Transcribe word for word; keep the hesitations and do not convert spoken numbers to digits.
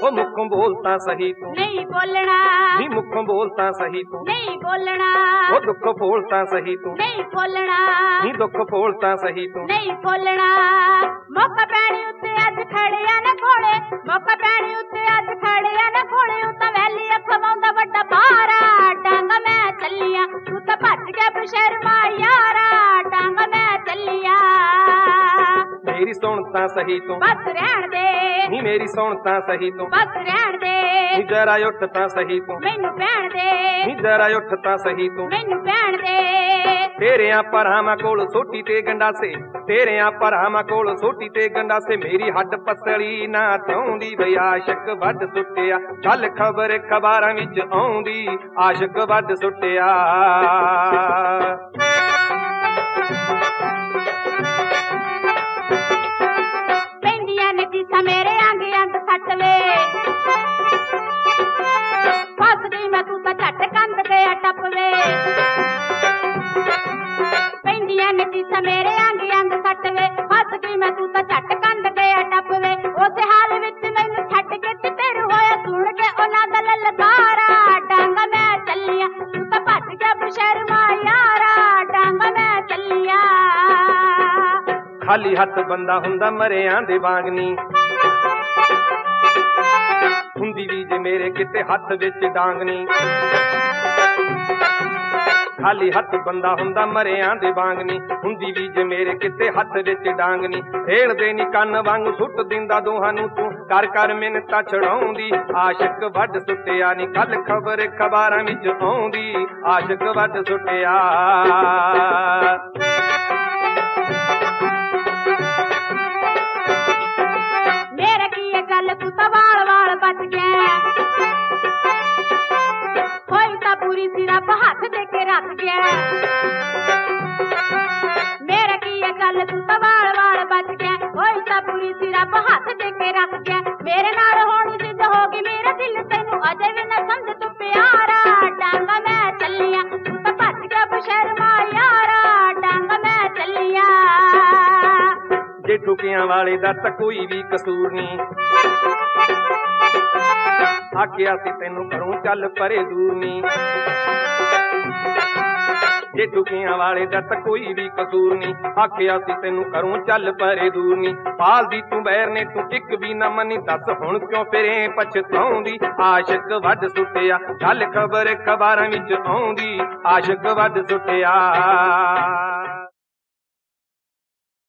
ओ मुखों बोलता सही तू नहीं बोलना, नी मुखों बोलता सही तू नहीं बोलना, ओ दुख फोलता सही तू नहीं बोलना, नी दुख फोलता सही तू नहीं बोलना। मौका पैणी उत्ते अज खड़िया न घोड़े, मौका पैणी उत्ते अज खड़िया न घोड़े। उता वैली अखवाउंदा वड्डा पारा, डांगा मैं चलिया तू तां भज गया बशर्मा यारा, डांगा मैं चलिया। मेरी सुनता सही तू बस रहण दे, नी मेरी सुनता सही तू बस रहण दे, नी जरा उठता सही तू मैनू पैण दे, नी जरा उठता सही तू मैनू पैण दे। तेरिया भरावां कोल सोटी ते गंडासे, तेरिया भरावां कोल सोटी ते गंडासे। मेरी हड्ड पसली ना थिउंदी वे आशिक वड सुटिया, कल खबर खबारां विच आउंदी आशिक वड सुटिया। पैंदियां ने चीसां मेरे अंग अंग सट वे, फस गई मैं तू तां झट कंध गया टप वे। पैंदियां ने चीसां मेरे अंग अंग सट वे, फस गई मैं तू तां झट कंध गया टप वे। उस हाल विच मैनू छड्ड के ते तेर होया सुण के उन्हां दा ललकारा, डांगा मैं चलिया तू तां भज गया बशर्मा यारा, डांगा मैं चलिया। खाली हथ बंदा हुंदा मरियां दे वांगनी, हुंदी भी जे मेरे किते हथ विच डांगनी। खाली हथ बंदा हुंदा मरियां दे वांगनी, हुंदी भी जे मेरे किते हथ विच डांगनी। रेल दे नी कंन वांग सुट दिंदा दोहां नूं तू, कर कर मिन्नतां छड़ाउंदी आशिक वड सुटिया। नी कल खबर खबारां विच आउंदी आशिक वड सुटिया। मेरे की ये गल तू तां वाल वाल बच गया, होई तां पूरी सी रब हाथ दे के रख गया। मेरे की ये गल तू तां वाल वाल बच गया, होई तां पूरी सी रब हाथ दे के रख गया। मेरे नाल होनी सिद्ध होगी मेरा दिल तैनू अजे भी ना समझ तू प्यारा, डांगा मैं चलिया तू तां भज गया बशर्मा यारा, डांगा मैं चलिया। जे ठुकियां वाले दा तां कोई भी कसूर नी, आखिया सी तैनू घरों चल परे दूर नी। जे ठुकियां वाले दा तां कोई भी कसूर नी, आखिया सी तैनू घरों चल परे दूर नी। पाल दी तू बैर ने तू इक भी ना मनी, दस हुण क्यों फिरे पछताउंदी आशिक वड सुटिया। कल खबर खबारां विच आउंदी आशिक वड सुटिया।